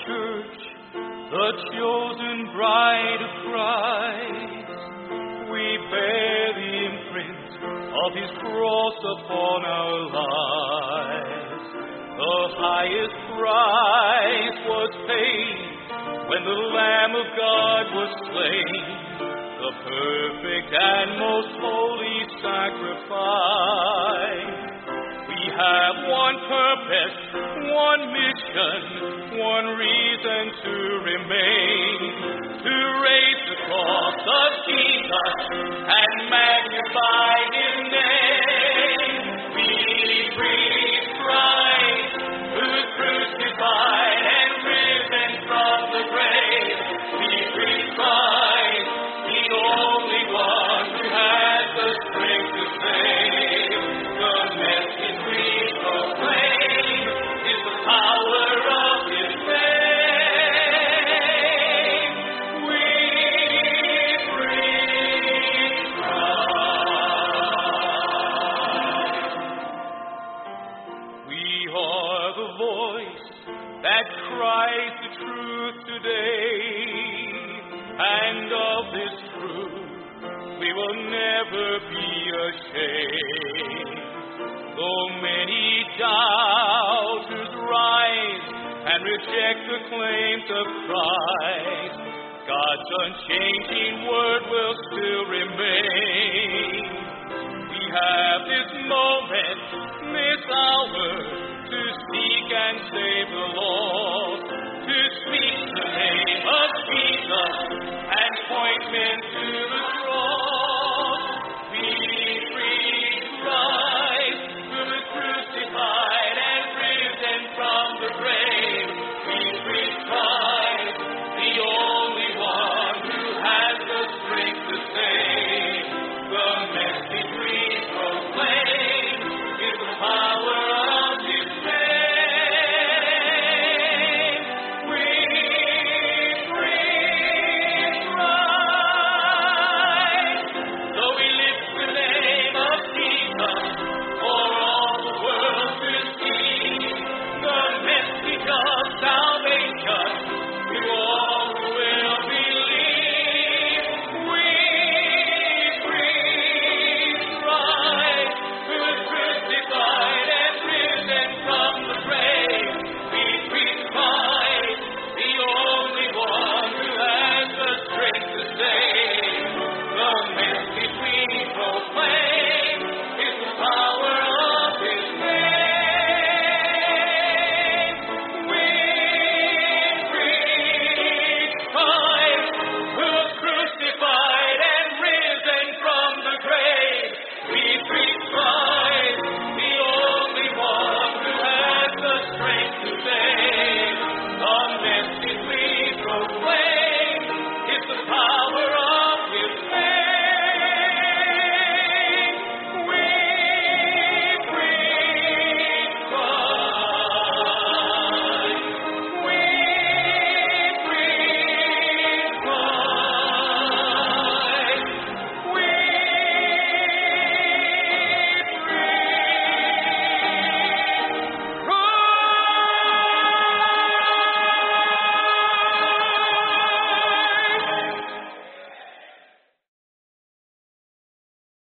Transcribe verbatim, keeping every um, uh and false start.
church, the chosen bride of Christ. We bear the imprint of his cross upon our lives. The highest price was paid when the Lamb of God was slain, the perfect and most holy sacrifice. We have one purpose, one mission, one reason to remain, to raise the cross of Jesus and magnify his name. We preach Christ, who's crucified and risen from the grave. We preach Christ, the only one who has the strength to save. The message we proclaim is the power of his name. We preach Christ. We are the voice that cries the truth today, and of this truth we will never be ashamed. Though many doubters rise and reject the claims of Christ, God's unchanging word will still remain. We have this moment, this hour, to seek and save the lost, to speak the name of Jesus and point men to the cross. We preach Christ, who is crucified and risen from the grave. We preach Christ.